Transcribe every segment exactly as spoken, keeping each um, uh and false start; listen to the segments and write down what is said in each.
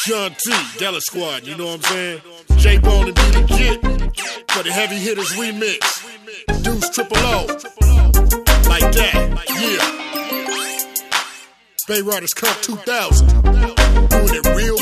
Sean T, Della Squad, you know what I'm saying? J-Bone and Be Legit for the Heavy Hitters remix. Deuce Triple O, like that, yeah. Bay Riders Cup two thousand, doing it real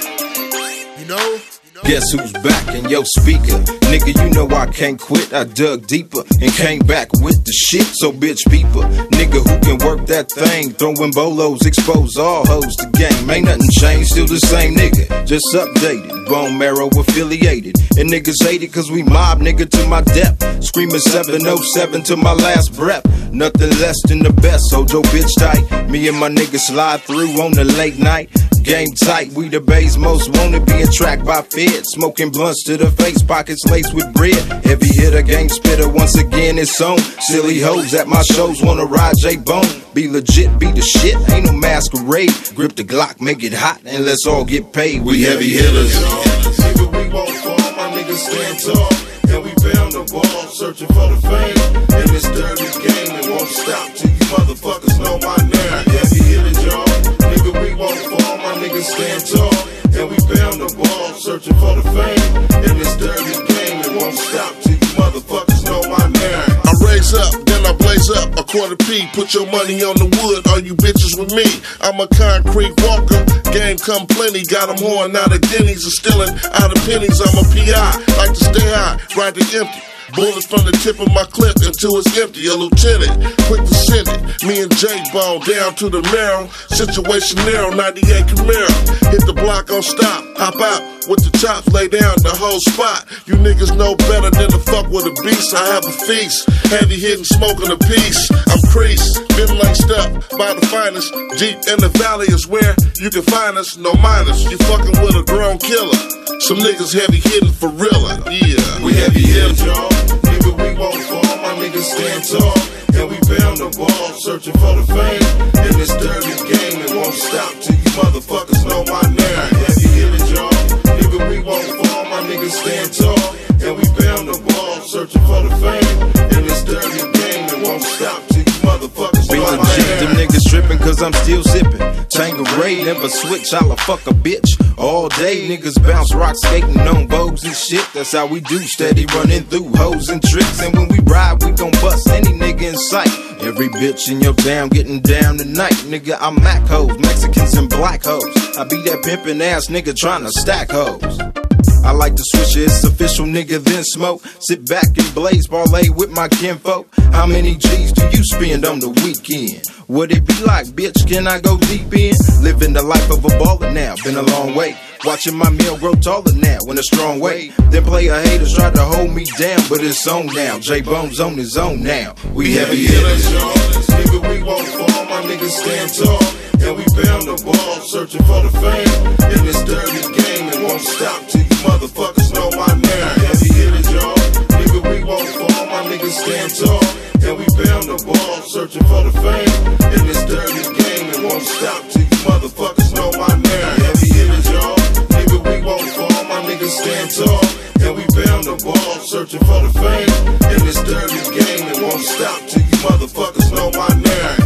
big, you know? Guess who's back in your speaker? Nigga, you know I can't quit. I dug deeper and came back with the shit. So bitch peeper, nigga who can work that thing, throwing bolos, expose all hoes to game. Ain't nothing changed, still the same nigga, just updated, bone marrow affiliated. And niggas hate it cause we mob nigga to my depth, screaming seven oh seven to my last breath. Nothing less than the best, hold your bitch tight. Me and my niggas slide through on the late night. Game tight, we the Bay's most wanted, being tracked by feds. Smoking blunts to the face, pockets laced with bread. Heavy hitter, game spitter, once again it's on. Silly hoes at my shows wanna ride J-Bone. Be legit, be the shit, ain't no masquerade. Grip the Glock, make it hot, and let's all get paid. We heavy hitters. Nigga, we won't fall, my niggas stand tall. And we found the ball, searching for the fame. In this dirty game, it won't stop till you motherfuckers know my name. Heavy hitters, y'all. Nigga, we won't fall, my niggas stand tall. And we found the ball, searching for the fame. In this dirty game, it won't stop till you motherfuckers know my name. I raise up, then I blaze up a quarter P. Put your money on the wood, all you bitches with me. I'm a concrete walker, game come plenty. Got them horn out of guineas and stealing out of pennies. I'm a P I, like to stay high, ride the empty. Bullets from the tip of my clip until it's empty. A lieutenant, quick to send it. Me and J-Bone down to the marrow. Situation narrow, ninety-eight Camaro. Hit the block on stop, hop out with the chops, lay down the whole spot. You niggas know better than to fuck with a beast. I have a feast, heavy hitting, smoking a piece. I'm creased, been laced up by the finest. Deep in the valley is where you can find us, no minus. You fucking with a grown killer. Some niggas heavy hitting for real, yeah. We heavy hitters, y'all. Nigga, we won't fall, my niggas stand tall. And we found the ball, searching for the fame. In this dirty game, it won't stop till you motherfuckers know my name. Heavy hitters, y'all. Nigga, we won't fall, my niggas stand tall. And we found the ball, searching for the fame. In this dirty game, it won't stop till you motherfuckers know my name. Them niggas tripping cause I'm still sipping Tanqueray, never switch, I'll fuck a bitch all day. Niggas bounce rock skating on bows and shit. That's how we do, steady running through hoes and tricks. And when we ride, we gon' bust any nigga in sight. Every bitch in your town getting down tonight. Nigga, I'm Mac hoes, Mexicans and black hoes. I be that pimpin' ass nigga trying to stack hoes. I like to switch it, it's official, nigga, then smoke. Sit back and blaze, parlay with my kinfolk. How many G's do you spend on the weekend? What it be like, bitch, can I go deep in? Living the life of a baller now, been a long way. Watching my meal grow taller now, in a strong way. Then player haters try to hold me down, but it's on now. J-Bone's on his own now. We heavy hitters, y'all. Nigga, we won't fall, my niggas stand tall. And we found the ball, searching for the fame. In this dirty game, it won't stop till you motherfuckers know my name. Heavy hitters, y'all. Nigga, we won't fall, my niggas stand tall. And we found the ball, searching for the fame. In this dirty game, it won't stop till you motherfuckers know my name. Heavy hitters, y'all. Nigga, we won't fall, my niggas stand tall. And we found the ball, searching for the fame. In this dirty game, it won't stop till you motherfuckers know my name.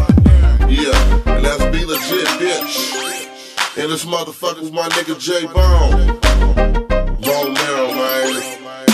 Yeah, and that's Be Legit, bitch. And this motherfucker's my nigga J-Bone. Bone marrow, man.